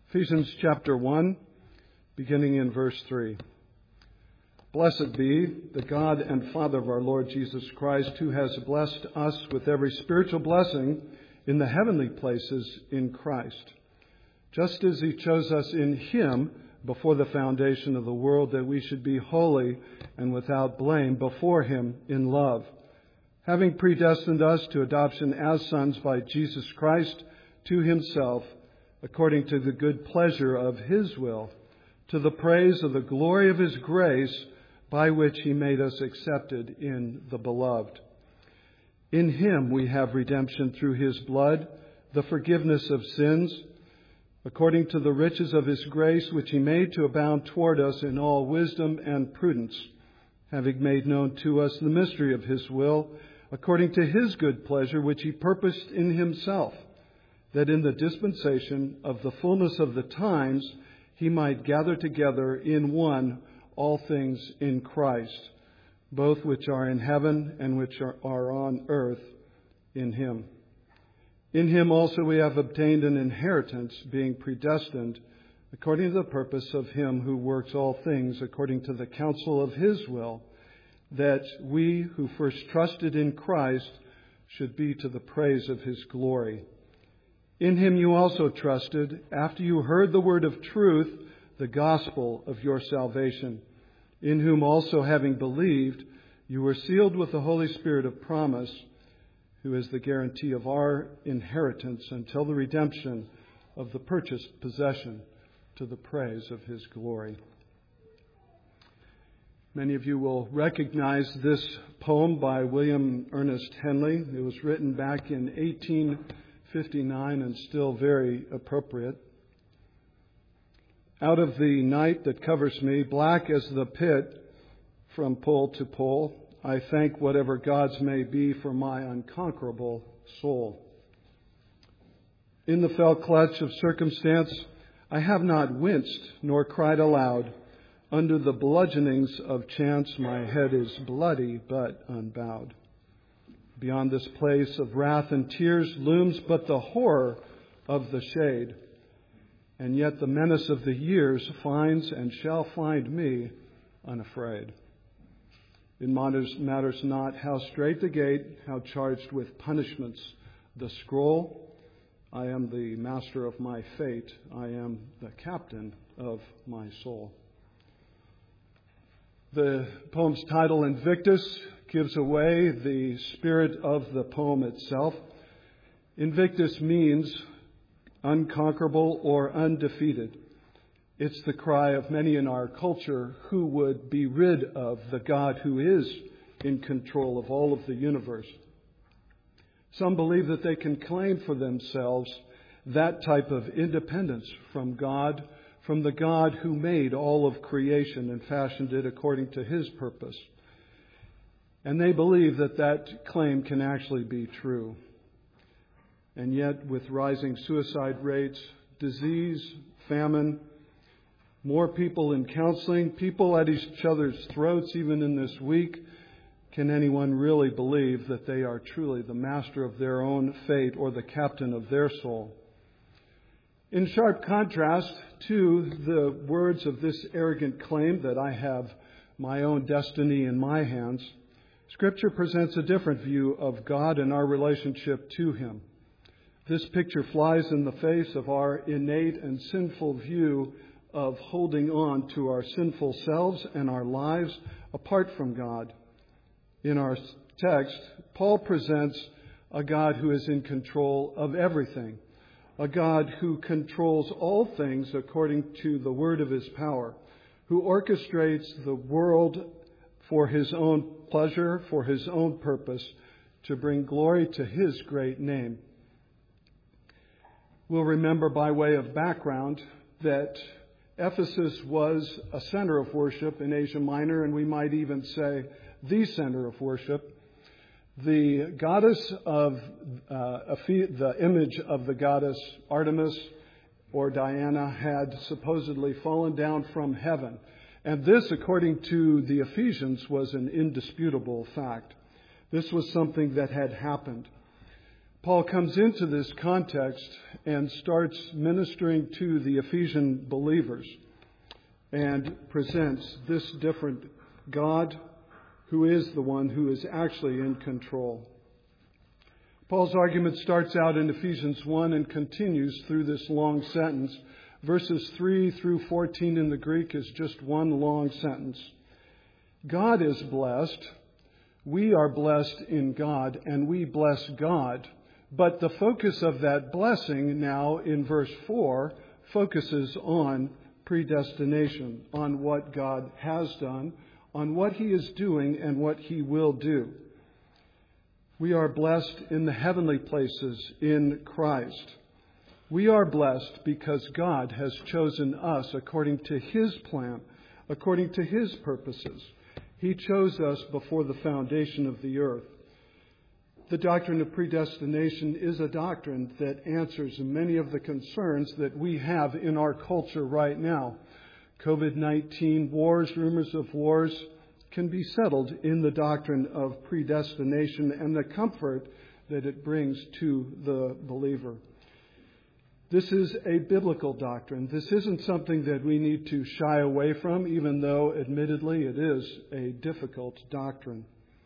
Ephesians chapter 1, beginning in verse 3. Blessed be the God and Father of our Lord Jesus Christ, who has blessed us with every spiritual blessing in the heavenly places in Christ, just as He chose us in Him before the foundation of the world, that we should be holy and without blame before Him in love, having predestined us to adoption as sons by Jesus Christ to Himself, according to the good pleasure of His will, to the praise of the glory of His grace, by which He made us accepted in the Beloved. In Him we have redemption through His blood, the forgiveness of sins, according to the riches of His grace, which He made to abound toward us in all wisdom and prudence, having made known to us the mystery of His will, according to His good pleasure, which He purposed in Himself, that in the dispensation of the fullness of the times He might gather together in one all things in Christ, both which are in heaven and which are on earth in Him. In Him also we have obtained an inheritance, being predestined according to the purpose of Him who works all things according to the counsel of His will, that we who first trusted in Christ should be to the praise of His glory. In Him you also trusted, after you heard the word of truth, the gospel of your salvation, in whom also, having believed, you were sealed with the Holy Spirit of promise, who is the guarantee of our inheritance until the redemption of the purchased possession, to the praise of His glory. Many of you will recognize this poem by William Ernest Henley. It was written back in 1859 and still very appropriate. Out of the night that covers me, black as the pit from pole to pole, I thank whatever gods may be for my unconquerable soul. In the fell clutch of circumstance, I have not winced nor cried aloud. Under the bludgeonings of chance, my head is bloody but unbowed. Beyond this place of wrath and tears looms but the horror of the shade. And yet the menace of the years finds and shall find me unafraid. It matters not how strait the gate, how charged with punishments the scroll. I am the master of my fate. I am the captain of my soul. The poem's title, Invictus, gives away the spirit of the poem itself. Invictus means unconquerable or undefeated. It's the cry of many in our culture who would be rid of the God who is in control of all of the universe. Some believe that they can claim for themselves that type of independence from God, from the God who made all of creation and fashioned it according to His purpose. And they believe that that claim can actually be true. And yet, with rising suicide rates, disease, famine, more people in counseling, people at each other's throats even in this week, can anyone really believe that they are truly the master of their own fate or the captain of their soul? In sharp contrast to the words of this arrogant claim that I have my own destiny in my hands, Scripture presents a different view of God and our relationship to Him. This picture flies in the face of our innate and sinful view of holding on to our sinful selves and our lives apart from God. In our text, Paul presents a God who is in control of everything, a God who controls all things according to the word of His power, who orchestrates the world for His own pleasure, for His own purpose, to bring glory to His great name. We'll remember by way of background that Ephesus was a center of worship in Asia Minor, and we might even say the center of worship. The goddess of the image of the goddess Artemis or Diana had supposedly fallen down from heaven. And this, according to the Ephesians, was an indisputable fact. This was something that had happened. Paul comes into this context and starts ministering to the Ephesian believers and presents this different God who is the one who is actually in control. Paul's argument starts out in Ephesians 1 and continues through this long sentence. Verses 3 through 14 in the Greek is just one long sentence. God is blessed. We are blessed in God, and we bless God. But the focus of that blessing now in verse 4 focuses on predestination, on what God has done, on what He is doing, and what He will do. We are blessed in the heavenly places in Christ. We are blessed because God has chosen us according to His plan, according to His purposes. He chose us before the foundation of the earth. The doctrine of predestination is a doctrine that answers many of the concerns that we have in our culture right now. COVID-19 wars, rumors of wars, can be settled in the doctrine of predestination and the comfort that it brings to the believer. This is a biblical doctrine. This isn't something that we need to shy away from, even though, admittedly, it is a difficult doctrine.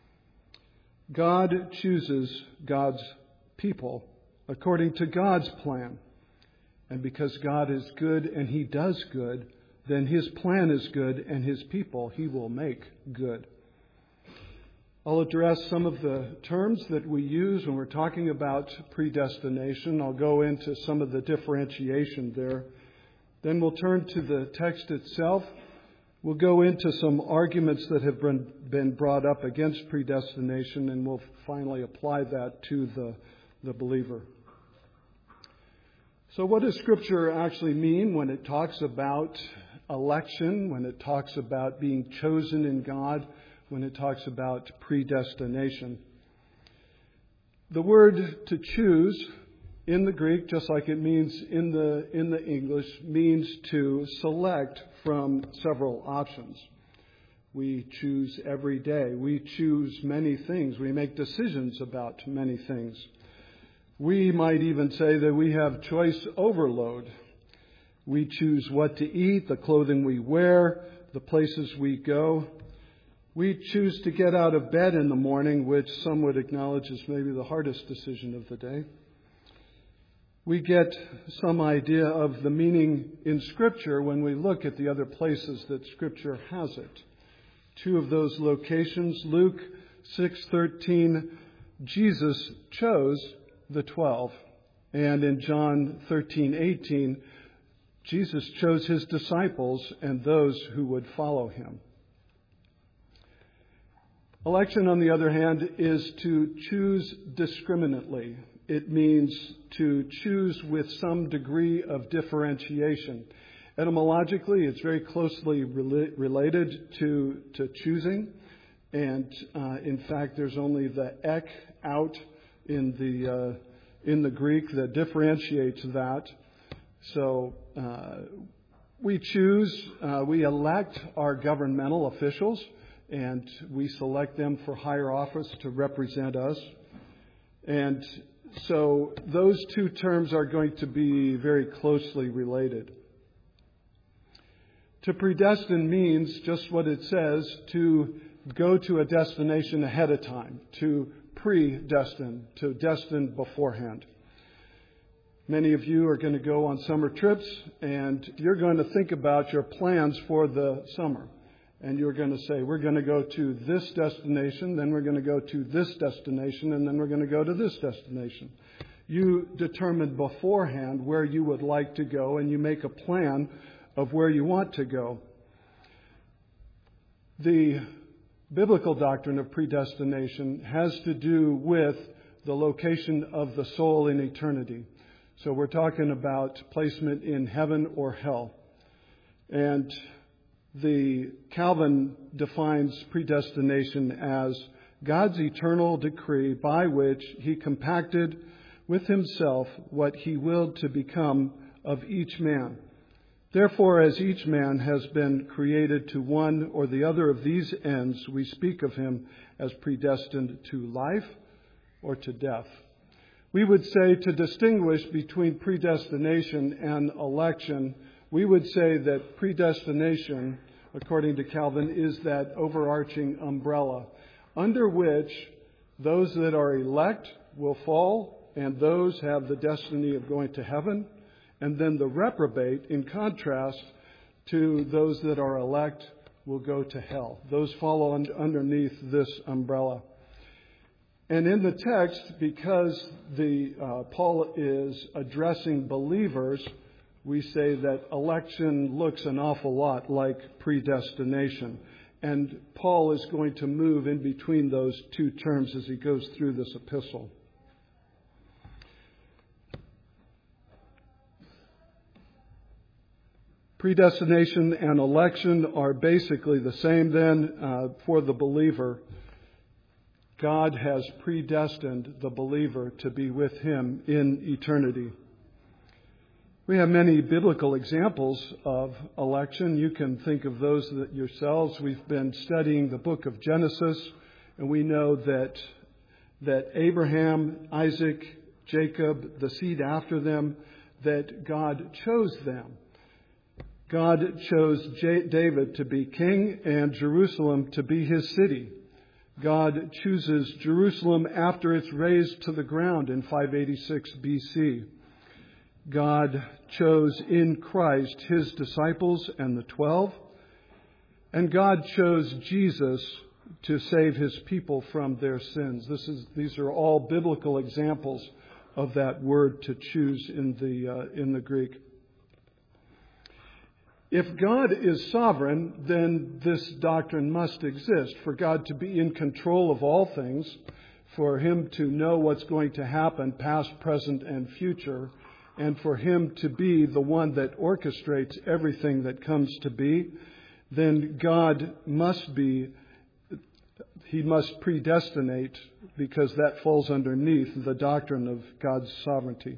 God chooses God's people according to God's plan. And because God is good and He does good, then His plan is good and His people He will make good. I'll address some of the terms that we use when we're talking about predestination. I'll go into some of the differentiation there. Then we'll turn to the text itself. We'll go into some arguments that have been brought up against predestination, and we'll finally apply that to the believer. So what does Scripture actually mean when it talks about election, when it talks about being chosen in God, when it talks about predestination? The word to choose in the Greek, just like it means in the English, means to select from several options. We choose every day. We choose many things. We make decisions about many things. We might even say that we have choice overload. We choose what to eat, the clothing we wear, the places we go. We choose to get out of bed in the morning, which some would acknowledge is maybe the hardest decision of the day. We get some idea of the meaning in Scripture when we look at the other places that Scripture has it. Two of those locations, Luke 6:13, Jesus chose the 12. And in John 13:18, Jesus chose His disciples and those who would follow Him. Election, on the other hand, is to choose discriminately. It means to choose with some degree of differentiation. Etymologically, it's very closely related to choosing. And in fact, there's only the ek out in the Greek that differentiates that. So we choose, we elect our governmental officials, and we select them for higher office to represent us. And so those two terms are going to be very closely related. To predestine means just what it says, to go to a destination ahead of time, to predestine, to destine beforehand. Many of you are going to go on summer trips, and you're going to think about your plans for the summer. And you're going to say, we're going to go to this destination, then we're going to go to this destination, and then we're going to go to this destination. You determine beforehand where you would like to go, and you make a plan of where you want to go. The biblical doctrine of predestination has to do with the location of the soul in eternity. So we're talking about placement in heaven or hell. And the Calvin defines predestination as God's eternal decree by which He compacted with Himself what He willed to become of each man. Therefore, as each man has been created to one or the other of these ends, we speak of him as predestined to life or to death. We would say, to distinguish between predestination and election, we would say that predestination, according to Calvin, is that overarching umbrella under which those that are elect will fall and those have the destiny of going to heaven, and then the reprobate, in contrast to those that are elect, will go to hell. Those fall underneath this umbrella. And in the text, because Paul is addressing believers, we say that election looks an awful lot like predestination. And Paul is going to move in between those two terms as he goes through this epistle. Predestination and election are basically the same then for the believer. God has predestined the believer to be with Him in eternity. We have many biblical examples of election. You can think of those yourselves. We've been studying the book of Genesis, and we know that Abraham, Isaac, Jacob, the seed after them, that God chose them. God chose David to be king and Jerusalem to be His city. God chooses Jerusalem after it's razed to the ground in 586 BC. God chose in Christ His disciples and the 12. And God chose Jesus to save His people from their sins. These are all biblical examples of that word to choose in the Greek. If God is sovereign, then this doctrine must exist. For God to be in control of all things, for Him to know what's going to happen, past, present, and future, and for Him to be the one that orchestrates everything that comes to be, then God must be, He must predestinate, because that falls underneath the doctrine of God's sovereignty.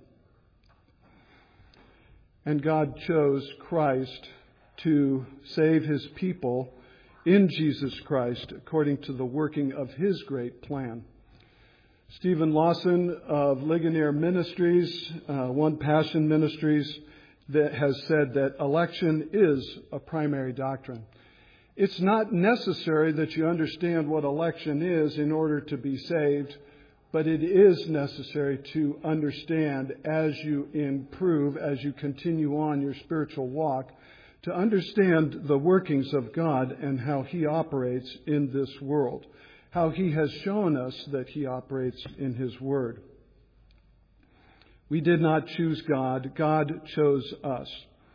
And God chose Christ to save His people in Jesus Christ according to the working of His great plan. Stephen Lawson of Ligonier Ministries, One Passion Ministries, that has said that election is a primary doctrine. It's not necessary that you understand what election is in order to be saved, but it is necessary to understand as you improve, as you continue on your spiritual walk, to understand the workings of God and how He operates in this world, how He has shown us that He operates in His Word. We did not choose God. God chose us.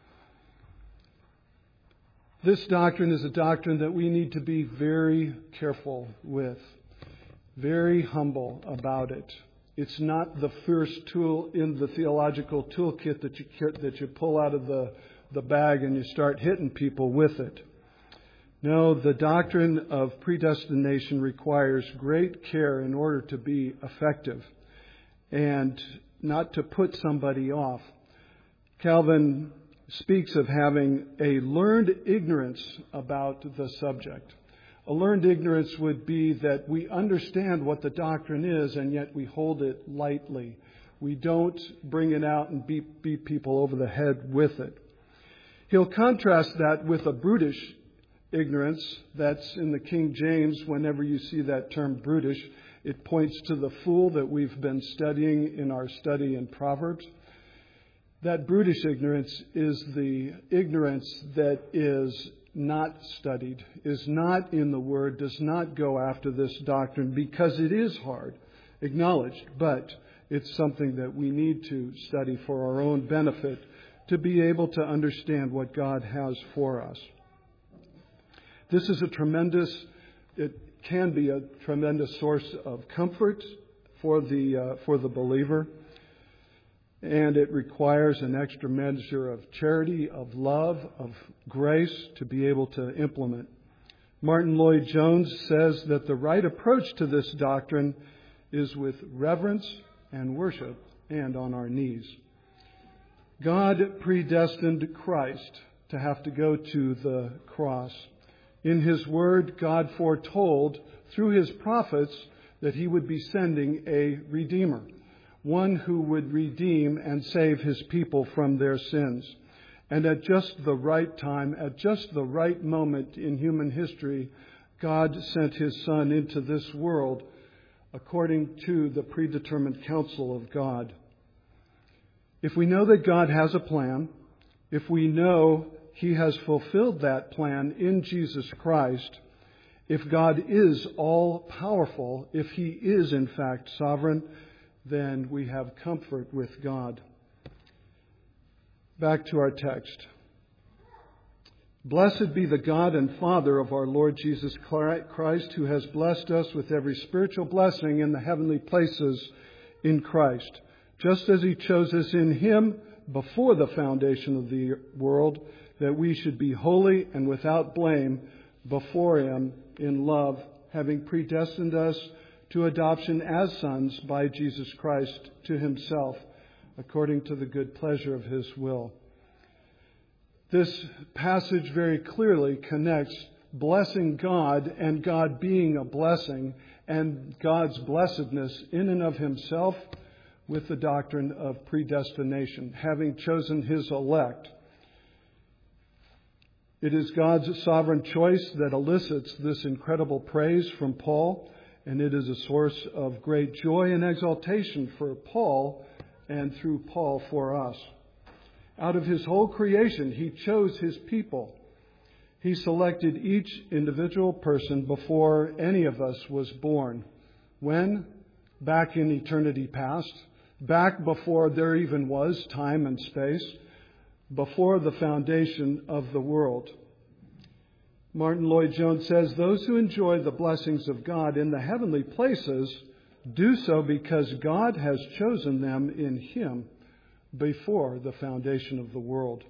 This doctrine is a doctrine that we need to be very careful with, very humble about it. It's not the first tool in the theological toolkit that you pull out of the bag and you start hitting people with it. No, the doctrine of predestination requires great care in order to be effective and not to put somebody off. Calvin speaks of having a learned ignorance about the subject. A learned ignorance would be that we understand what the doctrine is and yet we hold it lightly. We don't bring it out and beat people over the head with it. He'll contrast that with a brutish ignorance. That's in the King James. Whenever you see that term brutish, it points to the fool that we've been studying in our study in Proverbs. That brutish ignorance is the ignorance that is not studied, is not in the Word, does not go after this doctrine because it is hard, acknowledged, but it's something that we need to study for our own benefit, to be able to understand what God has for us. This is it can be a tremendous source of comfort for the believer, and it requires an extra measure of charity, of love, of grace to be able to implement. Martin Lloyd-Jones says that the right approach to this doctrine is with reverence and worship and on our knees. God predestined Christ to have to go to the cross. In His Word, God foretold through His prophets that He would be sending a Redeemer, one who would redeem and save his people from their sins. And at just the right time, at just the right moment in human history, God sent his Son into this world according to the predetermined counsel of God. If we know that God has a plan, if we know he has fulfilled that plan in Jesus Christ, if God is all-powerful, if he is in fact sovereign, then we have comfort with God. Back to our text. Blessed be the God and Father of our Lord Jesus Christ, who has blessed us with every spiritual blessing in the heavenly places in Christ, just as he chose us in him before the foundation of the world, that we should be holy and without blame before him in love, having predestined us to adoption as sons by Jesus Christ to himself, according to the good pleasure of his will. This passage very clearly connects blessing God and God being a blessing and God's blessedness in and of himself with the doctrine of predestination, having chosen his elect. It is God's sovereign choice that elicits this incredible praise from Paul, and it is a source of great joy and exaltation for Paul and through Paul for us. Out of his whole creation, he chose his people. He selected each individual person before any of us was born. When? Back in eternity past. Back before there even was time and space. Before the foundation of the world. Martin Lloyd-Jones says, those who enjoy the blessings of God in the heavenly places do so because God has chosen them in him before the foundation of the world.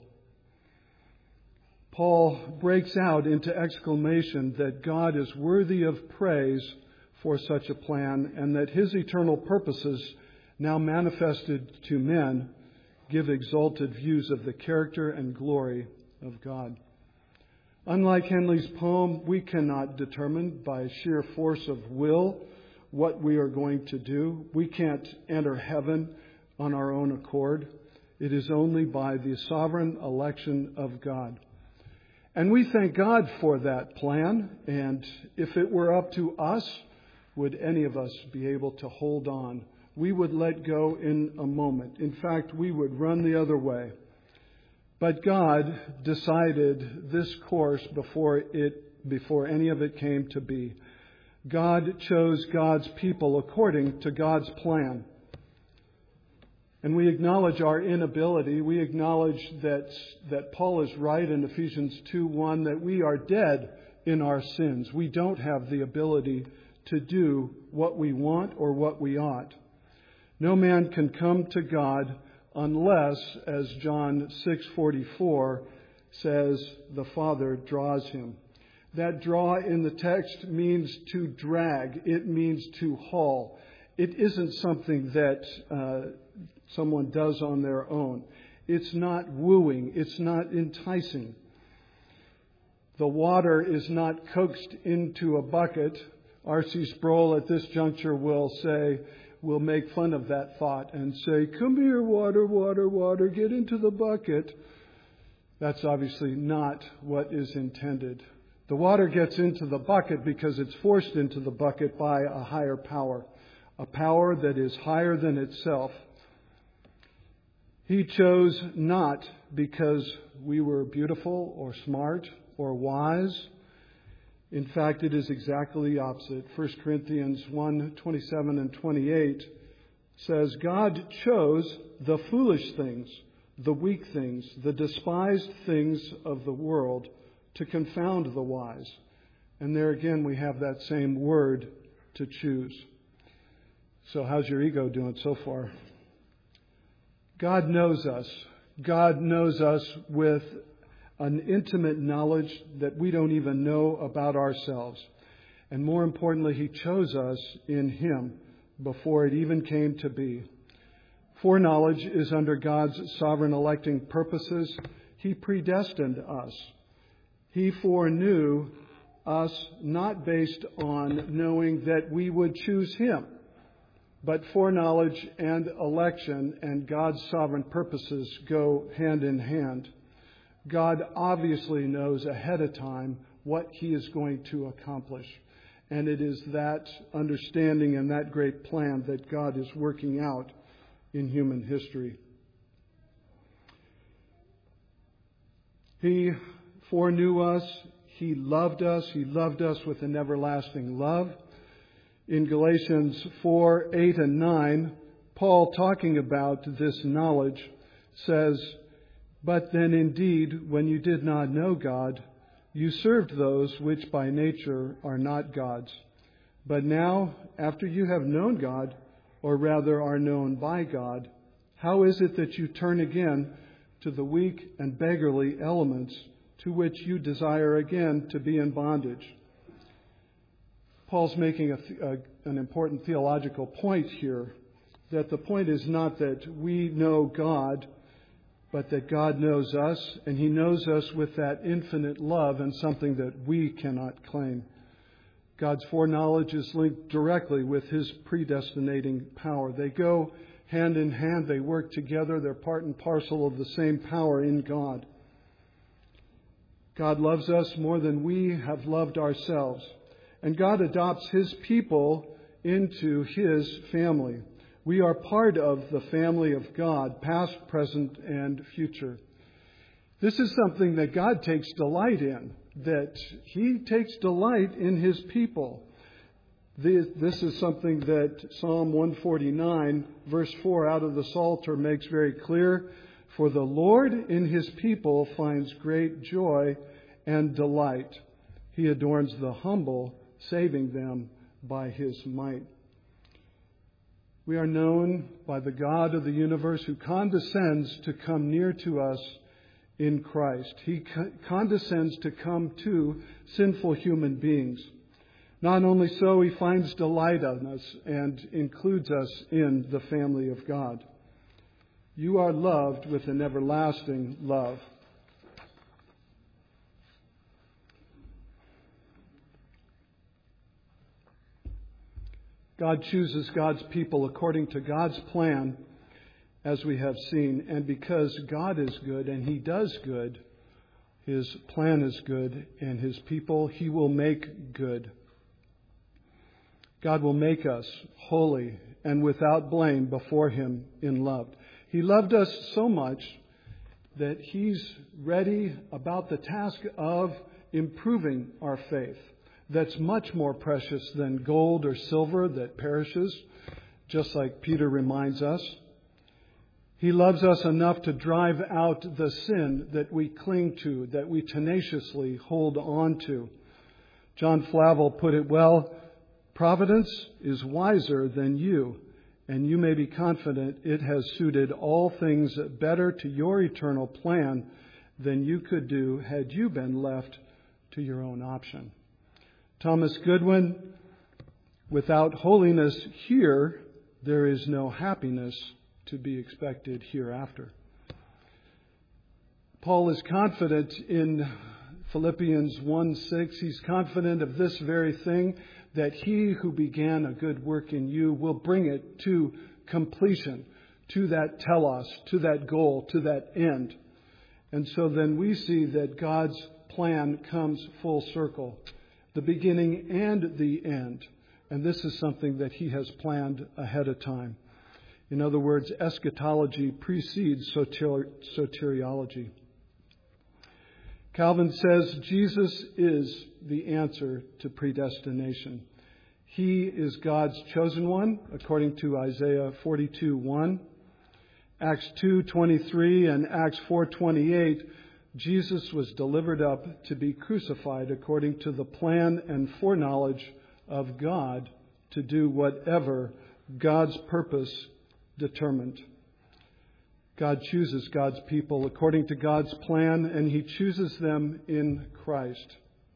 Paul breaks out into exclamation that God is worthy of praise for such a plan, and that his eternal purposes, now manifested to men, give exalted views of the character and glory of God. Unlike Henley's poem, we cannot determine by sheer force of will what we are going to do. We can't enter heaven on our own accord. It is only by the sovereign election of God. And we thank God for that plan. And if it were up to us, would any of us be able to hold on? We would let go in a moment. In fact, we would run the other way. But God decided this course before any of it came to be. God chose God's people according to God's plan. And we acknowledge our inability. We acknowledge that Paul is right in Ephesians 2:1, that we are dead in our sins. We don't have the ability to do what we want or what we ought. No man can come to God unless, as John 6:44 says, the Father draws him. That draw in the text means to drag. It means to haul. It isn't something that someone does on their own. It's not wooing. It's not enticing. The water is not coaxed into a bucket. R.C. Sproul at this juncture will make fun of that thought and say, come here, water, water, water, get into the bucket. That's obviously not what is intended. The water gets into the bucket because it's forced into the bucket by a higher power, a power that is higher than itself. He chose not because we were beautiful or smart or wise. In fact, it is exactly the opposite. 1 Corinthians 1:27 and 28 says, God chose the foolish things, the weak things, the despised things of the world to confound the wise. And there again we have that same word, to choose. So how's your ego doing so far? God knows us. God knows us with an intimate knowledge that we don't even know about ourselves. And more importantly, He chose us in Him before it even came to be. Foreknowledge is under God's sovereign electing purposes. He predestined us. He foreknew us not based on knowing that we would choose Him. But foreknowledge and election and God's sovereign purposes go hand in hand. God obviously knows ahead of time what He is going to accomplish. And it is that understanding and that great plan that God is working out in human history. He foreknew us. He loved us. He loved us with an everlasting love. In Galatians 4, 8, and 9, Paul, talking about this knowledge, says, "But then indeed, when you did not know God, you served those which by nature are not God's. But now, after you have known God, or rather are known by God, how is it that you turn again to the weak and beggarly elements to which you desire again to be in bondage?" Paul's making an important theological point here, that the point is not that we know God, but that God knows us, and He knows us with that infinite love and something that we cannot claim. God's foreknowledge is linked directly with His predestinating power. They go hand in hand. They work together. They're part and parcel of the same power in God. God loves us more than we have loved ourselves. And God adopts His people into His family. We are part of the family of God, past, present, and future. This is something that God takes delight in, that He takes delight in His people. This is something that Psalm 149, verse 4 out of the Psalter makes very clear. "For the Lord in His people finds great joy and delight. He adorns the humble, saving them by His might." We are known by the God of the universe who condescends to come near to us in Christ. He condescends to come to sinful human beings. Not only so, He finds delight in us and includes us in the family of God. You are loved with an everlasting love. God chooses God's people according to God's plan, as we have seen. And because God is good and He does good, His plan is good, and His people He will make good. God will make us holy and without blame before Him in love. He loved us so much that He's ready about the task of improving our faith. That's much more precious than gold or silver that perishes, just like Peter reminds us. He loves us enough to drive out the sin that we cling to, that we tenaciously hold on to. John Flavel put it well, "Providence is wiser than you, and you may be confident it has suited all things better to your eternal plan than you could do had you been left to your own option." Thomas Goodwin, "Without holiness here, there is no happiness to be expected hereafter." Paul is confident in Philippians 1:6. He's confident of this very thing, that He who began a good work in you will bring it to completion, to that telos, to that goal, to that end. And so then we see that God's plan comes full circle, the beginning and the end. And this is something that He has planned ahead of time. In other words, eschatology precedes soteriology. Calvin says Jesus is the answer to predestination. He is God's chosen one, according to Isaiah 42:1. Acts 2:23 and Acts 4:28, Jesus was delivered up to be crucified according to the plan and foreknowledge of God to do whatever God's purpose determined. God chooses God's people according to God's plan, and He chooses them in Christ.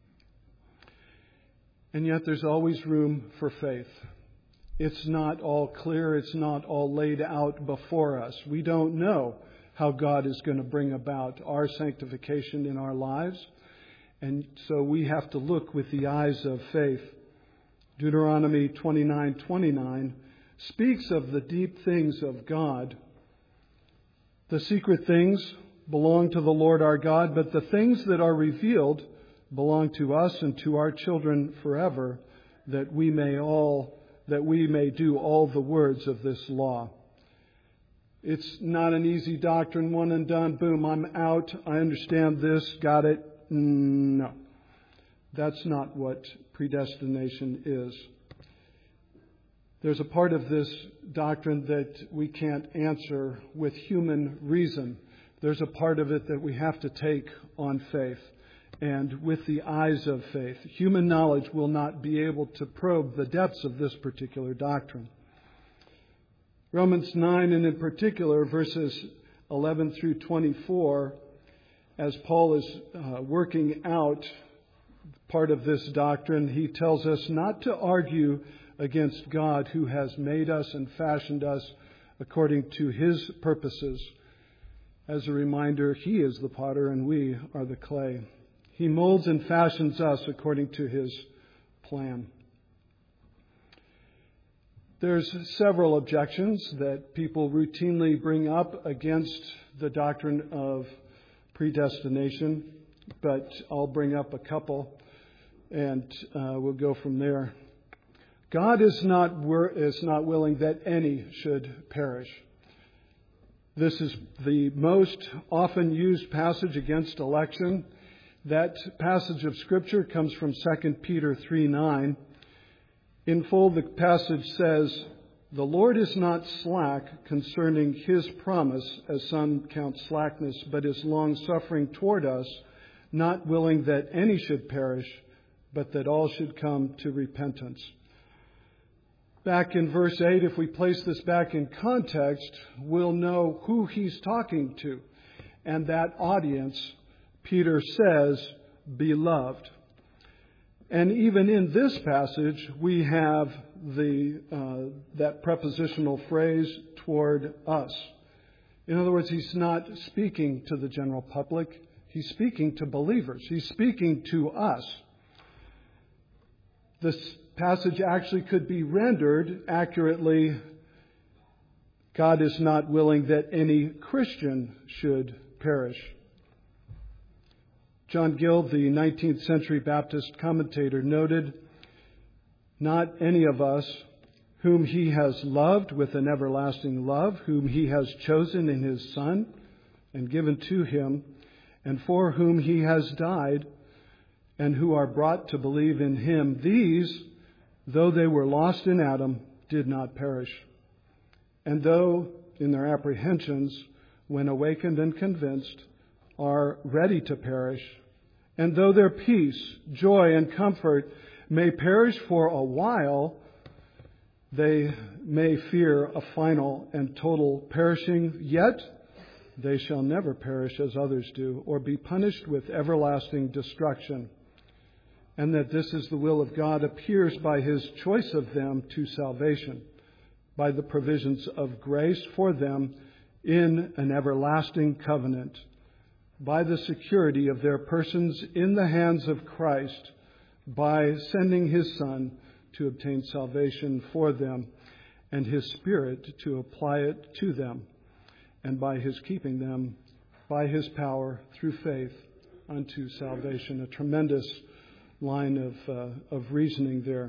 And yet there's always room for faith. It's not all clear. It's not all laid out before us. We don't know how God is going to bring about our sanctification in our lives. And so we have to look with the eyes of faith. Deuteronomy 29:29 speaks of the deep things of God. The secret things belong to the Lord our God, but the things that are revealed belong to us and to our children forever, that we may do all the words of this law. It's not an easy doctrine, one and done, boom, I'm out, I understand this, got it. No. That's not what predestination is. There's a part of this doctrine that we can't answer with human reason. There's a part of it that we have to take on faith and with the eyes of faith. Human knowledge will not be able to probe the depths of this particular doctrine. Romans 9, and in particular verses 11 through 24, as Paul is working out part of this doctrine, he tells us not to argue against God who has made us and fashioned us according to His purposes. As a reminder, He is the potter and we are the clay. He molds and fashions us according to His plan. There's several objections that people routinely bring up against the doctrine of predestination, but I'll bring up a couple and we'll go from there. God is not willing that any should perish. This is the most often used passage against election. That passage of Scripture comes from 2 Peter 3:9. In full, the passage says, "The Lord is not slack concerning His promise, as some count slackness, but is long-suffering toward us, not willing that any should perish, but that all should come to repentance." Back in verse 8, if we place this back in context, we'll know who he's talking to. And that audience, Peter says, beloved. And even in this passage, we have that prepositional phrase, toward us. In other words, he's not speaking to the general public. He's speaking to believers. He's speaking to us. This passage actually could be rendered accurately, God is not willing that any Christian should perish. John Gill, the 19th century Baptist commentator, noted, "Not any of us whom He has loved with an everlasting love, whom He has chosen in His Son and given to Him, and for whom He has died, and who are brought to believe in Him, these, though they were lost in Adam, did not perish. And though, in their apprehensions, when awakened and convinced, are ready to perish, and though their peace, joy, and comfort may perish for a while, they may fear a final and total perishing, yet they shall never perish as others do, or be punished with everlasting destruction. And that this is the will of God appears by His choice of them to salvation, by the provisions of grace for them in an everlasting covenant, by the security of their persons in the hands of Christ, by sending His Son to obtain salvation for them, and His Spirit to apply it to them, and by His keeping them by His power through faith unto salvation." A tremendous line of reasoning there.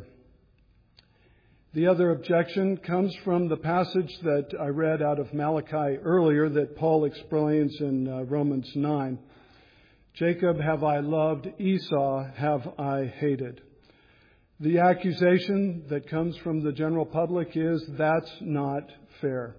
The other objection comes from the passage that I read out of Malachi earlier that Paul explains in Romans 9. "Jacob have I loved, Esau have I hated." The accusation that comes from the general public is that's not fair.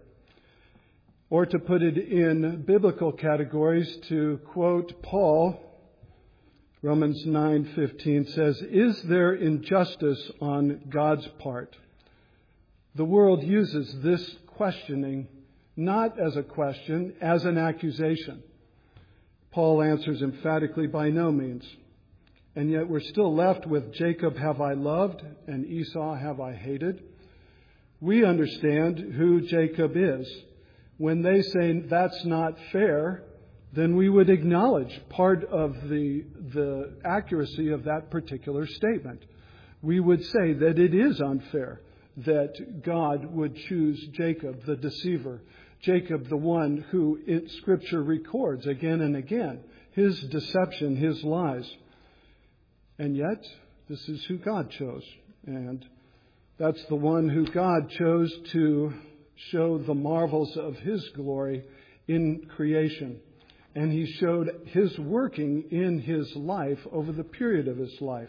Or to put it in biblical categories, to quote Paul, Romans 9:15 says, "Is there injustice on God's part?" The world uses this questioning not as a question, as an accusation. Paul answers emphatically, by no means. And yet we're still left with Jacob have I loved and Esau have I hated. We understand who Jacob is. When they say that's not fair, then we would acknowledge part of the accuracy of that particular statement. We would say that it is unfair, that God would choose Jacob, the deceiver. Jacob, the one who Scripture records again and again, his deception, his lies. And yet, this is who God chose. And that's the one who God chose to show the marvels of His glory in creation. And He showed His working in his life over the period of his life.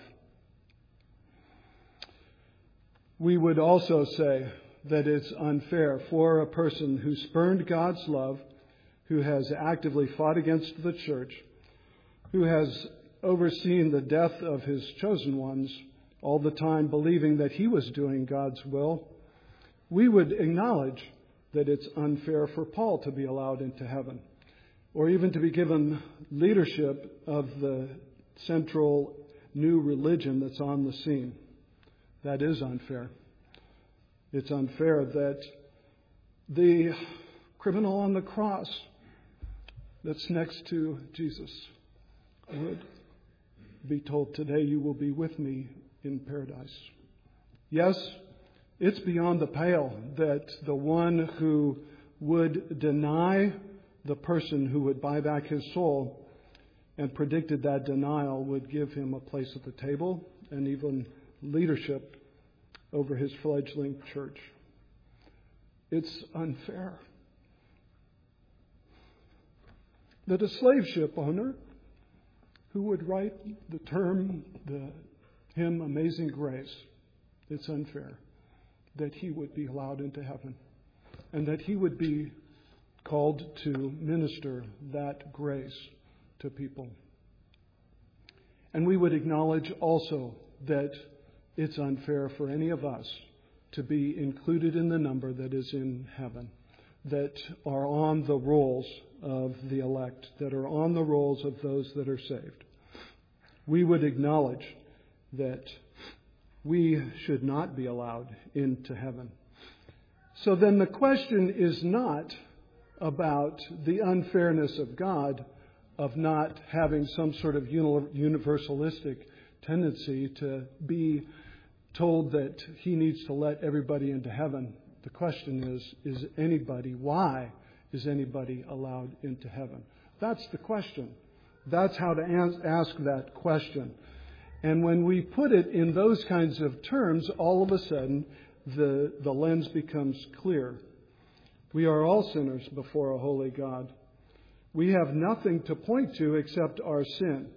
We would also say that it's unfair for a person who spurned God's love, who has actively fought against the church, who has overseen the death of His chosen ones, all the time believing that he was doing God's will. We would acknowledge that it's unfair for Paul to be allowed into heaven, or even to be given leadership of the central new religion that's on the scene. That is unfair. It's unfair that the criminal on the cross that's next to Jesus would be told, today you will be with me in paradise. Yes, it's beyond the pale that the one who would deny the person who would buy back his soul and predicted that denial would give him a place at the table and even leadership over his fledgling church. It's unfair that a slave ship owner who would write the hymn Amazing Grace, it's unfair that he would be allowed into heaven and that he would be called to minister that grace to people. And we would acknowledge also that it's unfair for any of us to be included in the number that is in heaven, that are on the rolls of the elect, that are on the rolls of those that are saved. We would acknowledge that we should not be allowed into heaven. So then the question is not about the unfairness of God, of not having some sort of universalistic tendency to be told that He needs to let everybody into heaven. The question is why is anybody allowed into heaven? That's the question. That's how to ask that question. And when we put it in those kinds of terms, all of a sudden the lens becomes clear. We are all sinners before a holy God. We have nothing to point to except our sin.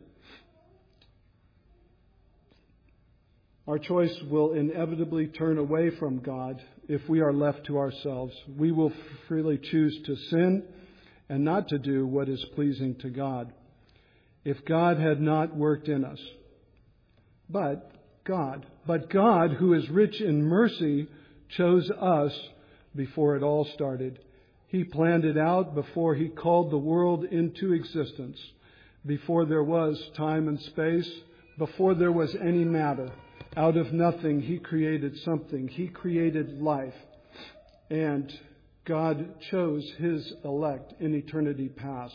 Our choice will inevitably turn away from God if we are left to ourselves. We will freely choose to sin and not to do what is pleasing to God if God had not worked in us. But God, who is rich in mercy, chose us before it all started. He planned it out before He called the world into existence, before there was time and space, before there was any matter. Out of nothing, He created something. He created life. And God chose His elect in eternity past,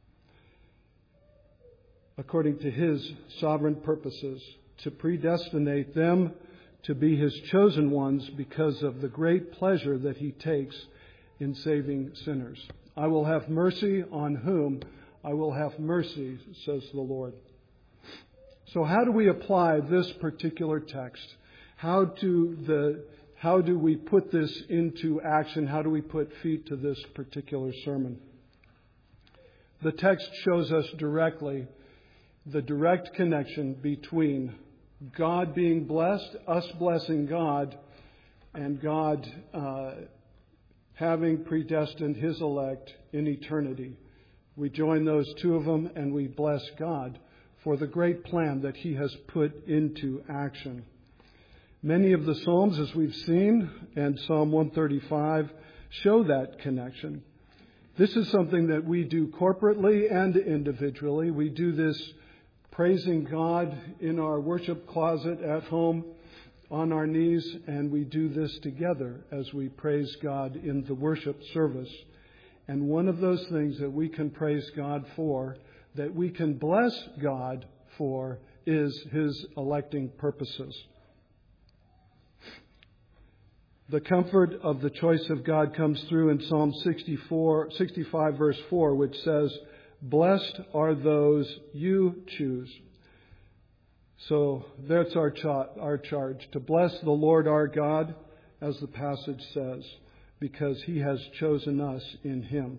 according to His sovereign purposes, to predestinate them to be His chosen ones because of the great pleasure that He takes in saving sinners. I will have mercy on whom I will have mercy, says the Lord. So how do we apply this particular text? How do we put this into action? How do we put feet to this particular sermon? The text shows us directly the direct connection between God being blessed, us blessing God, and God having predestined His elect in eternity. We join those two of them and we bless God for the great plan that He has put into action. Many of the Psalms, as we've seen, and Psalm 135, show that connection. This is something that we do corporately and individually. We do this praising God in our worship closet at home, on our knees, and we do this together as we praise God in the worship service. And one of those things that we can praise God for, that we can bless God for, is His electing purposes. The comfort of the choice of God comes through in Psalm 65 verse 4, which says, "Blessed are those you choose." So that's our charge, to bless the Lord our God, as the passage says, because He has chosen us in Him.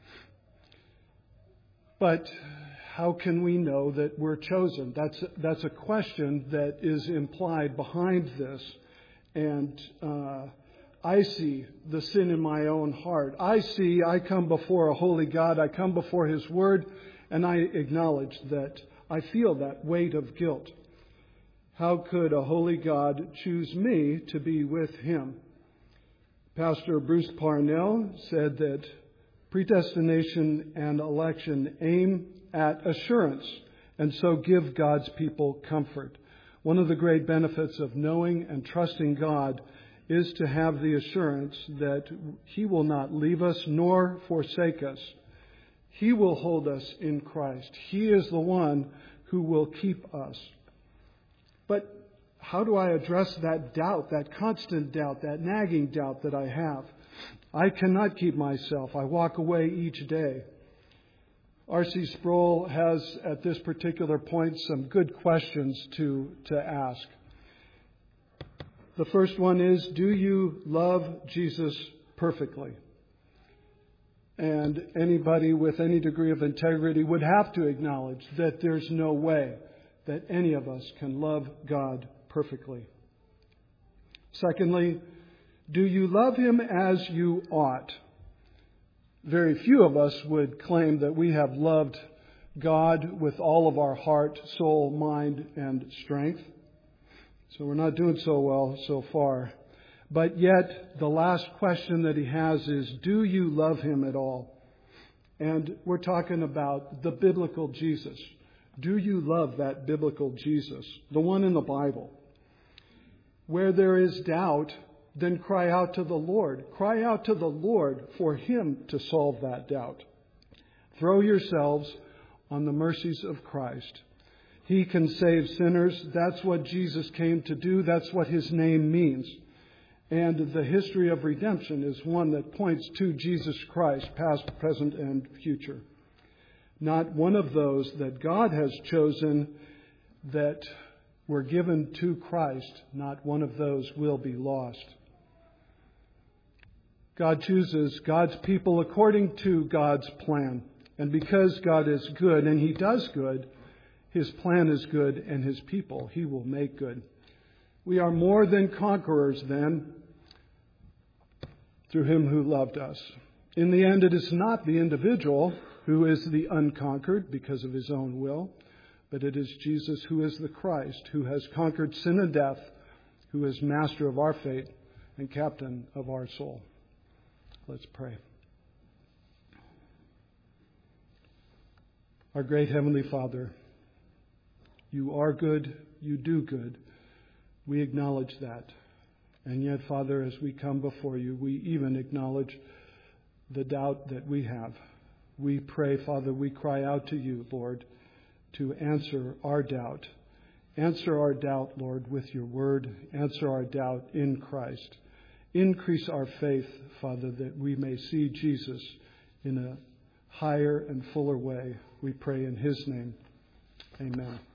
But how can we know that we're chosen? That's a question that is implied behind this. And I see the sin in my own heart. I come before a holy God. I come before His Word, and I acknowledge that I feel that weight of guilt. How could a holy God choose me to be with Him? Pastor Bruce Parnell said that predestination and election aim at assurance and so give God's people comfort. One of the great benefits of knowing and trusting God is to have the assurance that He will not leave us nor forsake us. He will hold us in Christ. He is the one who will keep us. But how do I address that doubt, that constant doubt, that nagging doubt that I have? I cannot keep myself. I walk away each day. R.C. Sproul has, at this particular point, some good questions to ask. The first one is, do you love Jesus perfectly? And anybody with any degree of integrity would have to acknowledge that there's no way that any of us can love God perfectly. Secondly, do you love Him as you ought? Very few of us would claim that we have loved God with all of our heart, soul, mind, and strength. So we're not doing so well so far. But yet, the last question that he has is, do you love Him at all? And we're talking about the biblical Jesus. Do you love that biblical Jesus, the one in the Bible? Where there is doubt, then cry out to the Lord. Cry out to the Lord for Him to solve that doubt. Throw yourselves on the mercies of Christ. He can save sinners. That's what Jesus came to do. That's what His name means. And the history of redemption is one that points to Jesus Christ, past, present, and future. Not one of those that God has chosen that were given to Christ, not one of those will be lost. God chooses God's people according to God's plan. And because God is good, and He does good, His plan is good, and His people He will make good. We are more than conquerors then, through Him who loved us. In the end, it is not the individual who is the unconquered because of his own will, but it is Jesus who is the Christ, who has conquered sin and death, who is master of our fate and captain of our soul. Let's pray. Our great Heavenly Father, You are good, You do good. We acknowledge that. And yet, Father, as we come before You, we even acknowledge the doubt that we have. We pray, Father, we cry out to You, Lord, to answer our doubt. Answer our doubt, Lord, with Your word. Answer our doubt in Christ. Increase our faith, Father, that we may see Jesus in a higher and fuller way. We pray in His name. Amen.